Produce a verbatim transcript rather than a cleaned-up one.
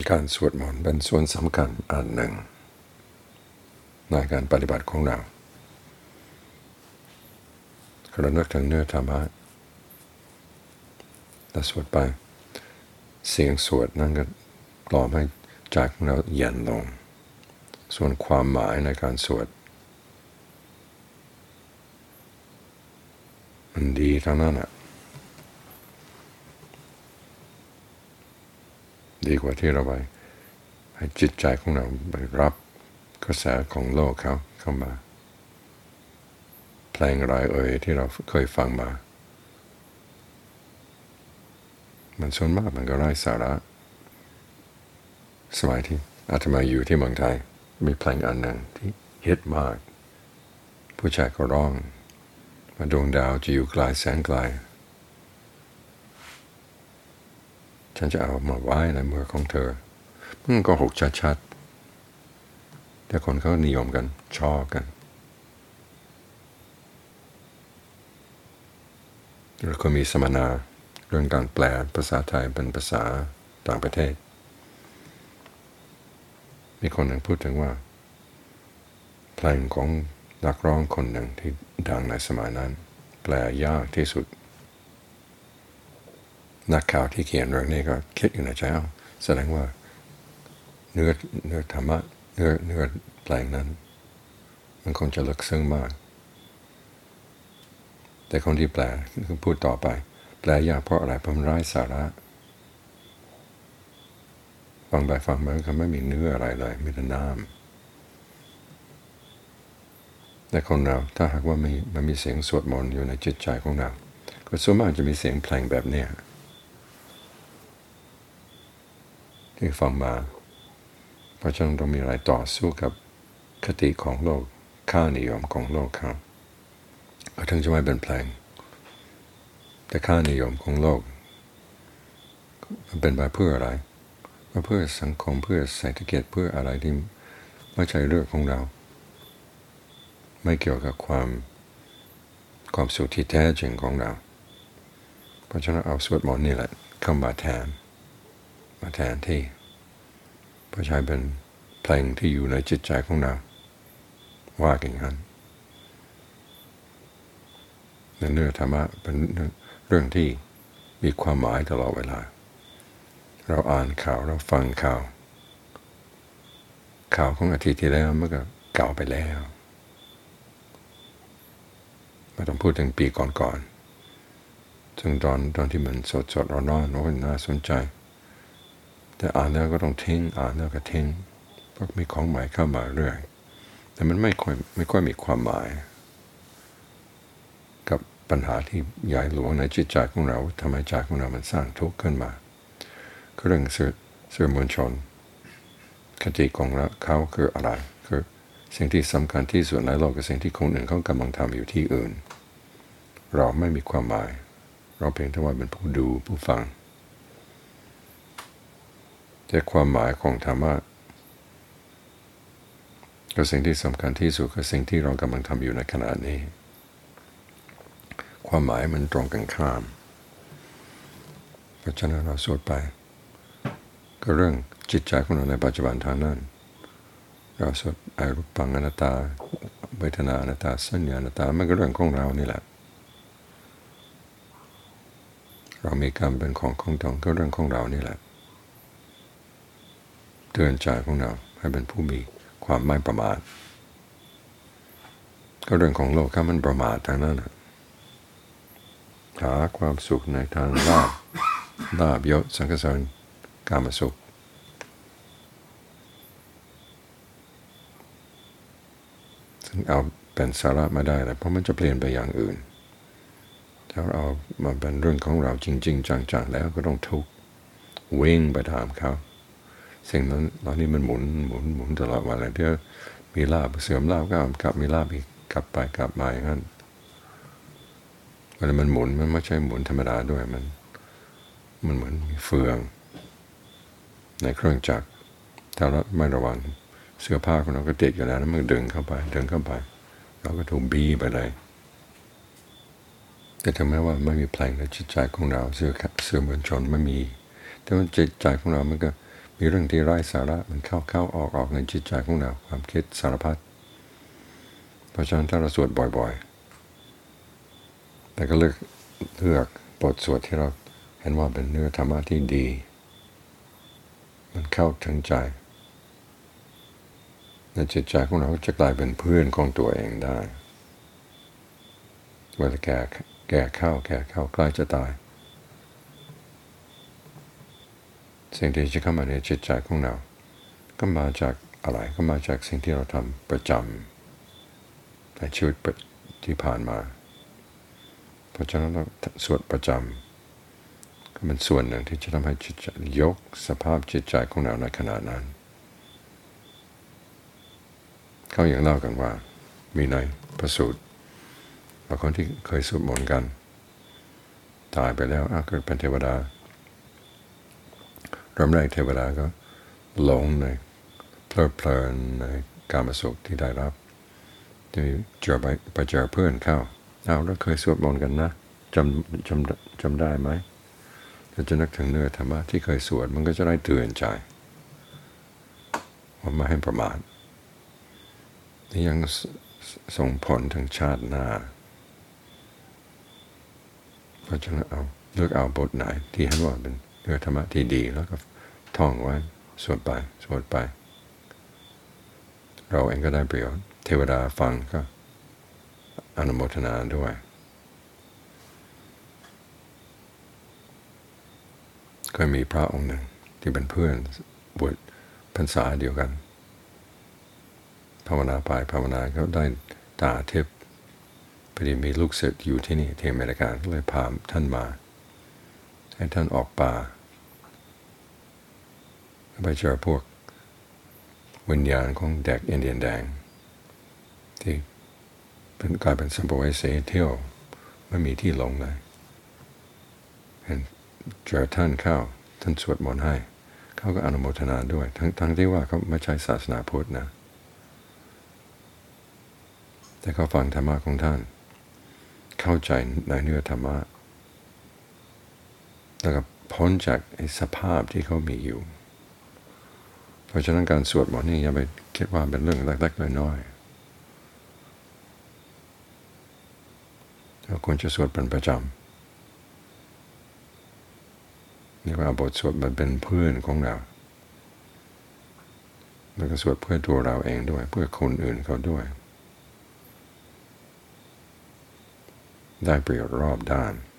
การสวดมนต์เป็นส่วนสำคัญอันหนึ่งในการปฏิบัติของเราเรานึกถึงเนื้อธรรมะแต่สวดไปเสียงสวดนั่นก็กล่อมให้ใจของเราเย็นลงส่วนความหมายในการสวดมันดีทั้งนั้นอ่ะดีกว่าที่เราไปให้จิตใจของเราไปรับกระแสของโลกเขาเข้ามาเพลงอะไรเอ่ยที่เราเคยฟังมามันส่วนมากมันก็ไร้สาระสมัยที่อาตมาอยู่ที่เมืองไทยมีเพลงอันหนึ่งที่ฮิตมากผู้ชายก็ร้องมาดวงดาวจะอยู่ไกลแสนไกลฉันจะเอามาไว้ในมือของเธอมันก็หกชัดๆแต่คนเขานิยมกันชอบกันแล้วก็มีสัมมนาเรื่องการแปลภาษาไทยเป็นภาษาต่างประเทศมีคนหนึ่งพูดถึงว่าเพลงของนักร้องคนหนึ่งที่ดังในสมัยนั้นแปลยากที่สุดนักข่าวที่เขียนเรื่องนี้ก็คิดอยู่ในใจเอาแสดงว่าเนื้อเนื้อธรรมะเนื้อเนื้อเพลงนั้นมันคงจะลึกซึ้งมากแต่คนที่แปลคือพูดต่อไปแปลยากเพราะอะไรเพราะมันไร้สาระฟังไปฟังมาก็ไม่มีเนื้ออะไรเลยมีแต่น้ำแต่คนเราถ้าหากว่ามีมันมีเสียงสวดมนต์อยู่ในจิตใจของเราก็ส่วนมากจะมีเสียงเพลงแบบนี้ที่ฟังมาเพราะฉะนั้นต้องมีอะไรต่อสู้กับคติของโลกค่านิยมของโลกเขาก็ถึงจะไม่เป็นเพลงแต่ค่านิยมของโลกมันเป็นไปเพื่ออะไรเพื่อสังคมเพื่อเศรษฐกิจเพื่ออะไรที่ไม่ใช่เรื่องของเราไม่เกี่ยวกับความความสุขที่แท้จริงของเราเพราะฉะนั้นเอาสวดมนต์นี่แหละเข้ามาแทนมาแทนที่เพราะใช้เป็นเพลงที่อยู่ในจิตใจของเราว่าอย่างนั้นเนื้อธรรมะเป็นเรื่องที่มีความหมายตลอดเวลาเราอ่านข่าวเราฟังข่าวข่าวของอาทิตย์ที่แล้วมันก็เก่าไปแล้วไม่ต้องพูดถึงปีก่อนๆซึ่งตอนตอนที่มันสดสดร้อนๆโอ้ยน่าสนใจแต่อ่านแล้วก็ต้องทิ้งอ่านแล้วก็ทิ้งเพราะมีของใหม่เข้ามาเรื่อยแต่มันไม่ค่อยไม่ค่อยมีความหมายกับปัญหาที่ใหญ่หลวงในจิตใจของเราทำให้ใจของเรามันสร้างทุกข์ขึ้นมาเรื่องสื่อสื่อมวลชนคติของเขาคืออะไรคือสิ่งที่สำคัญที่สุดในโลกกับสิ่งที่คนอื่นเขากำลังทำอยู่ที่อื่นเราไม่มีความหมายเราเพียงแต่ว่าเป็นผู้ดูผู้ฟังแต่ความหมายของธรรมะก็สิ่งที่สำคัญที่สุดคือสิ่งที่เรากำลังทำอยู่ในขณะนี้ความหมายมันตรงกันข้ามเพราะฉะนั้นเราสวดไปก็เรื่องจิตใจของเราในปัจจุบันทางนั้นเราสวดอรูปังอนัตตาเวทนาอนัตตาสัญญาอนัตตามันก็เรื่องของเรานี่แหละเรามีกรรมเป็นของของตนก็เรื่องของเรานี่แหละเตือนใจของเราให้เป็นผู้มีความไม่ประมาทก็เรื่องของโลกถ้ามันประมาททางนั้นหาความสุขในทางลาภลาภยศสังฆสารกามสุขซึ่งเอาเป็นสาระมาได้แล้วเพราะมันจะเปลี่ยนไปอย่างอื่นถ้าเรามาเป็นเรื่องของเราจริงๆจังๆแล้วก็ต้องทุกข์วิ่งไปถามเขาสิ่งนั้นตอนนี้มันหมุนหมุนหมุนตลอดวันเลยเดี๋ยวมีลาภเสื่อมลาภก็กลับมีลาภอีกกลับไปกลับมาอย่างนั้นเวลามันหมุนมันไม่ใช่หมุนธรรมดาด้วยมันมันเหมือนมีเฟืองในเครื่องจักรถ้าเราไม่ระวังเสื้อผ้าของเราก็ติดอยู่แล้วแล้วมันดึงเข้าไปดึงเข้าไปเราก็ถูกบีไปเลยแต่ถึงแม้ว่าไม่มีเพลงในจิตใจของเราสื่อสื่อมวลชนไม่มีแต่ว่าจิตใจของเรามันก็มีเรื่องที่ไร้สาระมันเข้าเข้าออกออกในจิตใจของเราความคิดสารพัดเพราะฉะนั้นถ้าเราสวดบ่อยๆแต่ก็เลือกเลือกบทสวดที่เราเห็นว่าเป็นเนื้อธรรมะที่ดีมันเข้าถึงใจในจิตใจของเราจะกลายเป็นเพื่อนของตัวเองได้เวลาแก่แก่เข้าแก่เข้าใกล้จะตายสิ่งที่จะเข้ามาในจิตใจของเราก็มาจากอะไรก็มาจากสิ่งที่เราทำประจำในชีวิตที่ผ่านมาเพราะฉะนั้นเราสวดประจำก็เป็นส่วนหนึ่งที่จะทำให้จิตใจยกสภาพจิตใจของเราในขณะนั้นเขาอย่างเล่ากันว่ามีในพระสูตรบางคนที่เคยสวดมนต์กันตายไปแล้วเกิดเป็นเทวดาเริ่มแรกเทวดาก็หลงในเพลิดเพลินในกามสุขที่ได้รับที่เจอไปไปเจอเพื่อนเข้าเอาแล้วเคยสวดมนต์กันนะจำจำจำได้ไหมถ้าจะนึกถึงเนื้อธรรมะที่เคยสวดมันก็จะได้เตือนใจว่าไม่ให้ประมาทนี่ยังส่งผลถึงชาติหน้าเพราะฉะนั้นเอาเลือกเอาบทไหนที่เห็นว่าเป็นเนื้อธรรมะที่ดีแล้วก็ท่องไว้สวดไปสวดไปเราเองก็ได้ประโยชน์เทวดาฟังก็อนุโมทนาด้วยก็มีพระองค์หนึ่งที่เป็นเพื่อนบวชพรรษาเดียวกันภาวนาไปภาวนาก็ได้ตาทิพย์พอดีมีลูกศิษย์อยู่ที่นี่ที่อเมริกาก็เลยพาท่านมาให้ท่านออกป่าไปเจอพวกวิญญาณของเด็กอินเดียนแดงที่เป็นกลายเป็นสัมภเวสีเที่ยวไม่มีที่ลงเลยเห็นเจอท่านเข้าท่านสวดมนต์ให้เขาก็อนุโมทนาด้วยทั้งทั้งที่ว่าเขาไม่ใช่ศาสนาพุทธนะแต่เขาฟังธรรมะของท่านเข้าใจในเนื้อธรรมะแล้วก็พ้นจากไอ้สภาพที่เขามีอยู่เพราะฉะนั้นการสวดมนต์นี่อย่าไปคิดว่าเป็นเรื่องเล็กๆน้อยๆเราควรจะสวดเป็นประจำนี่ว่าบทสวดมันเป็นเพื่อนของเราแล้วก็สวดเพื่อตัวเราเองด้วยเพื่อคนอื่นเขาด้วยได้ประโยชน์รอบด้าน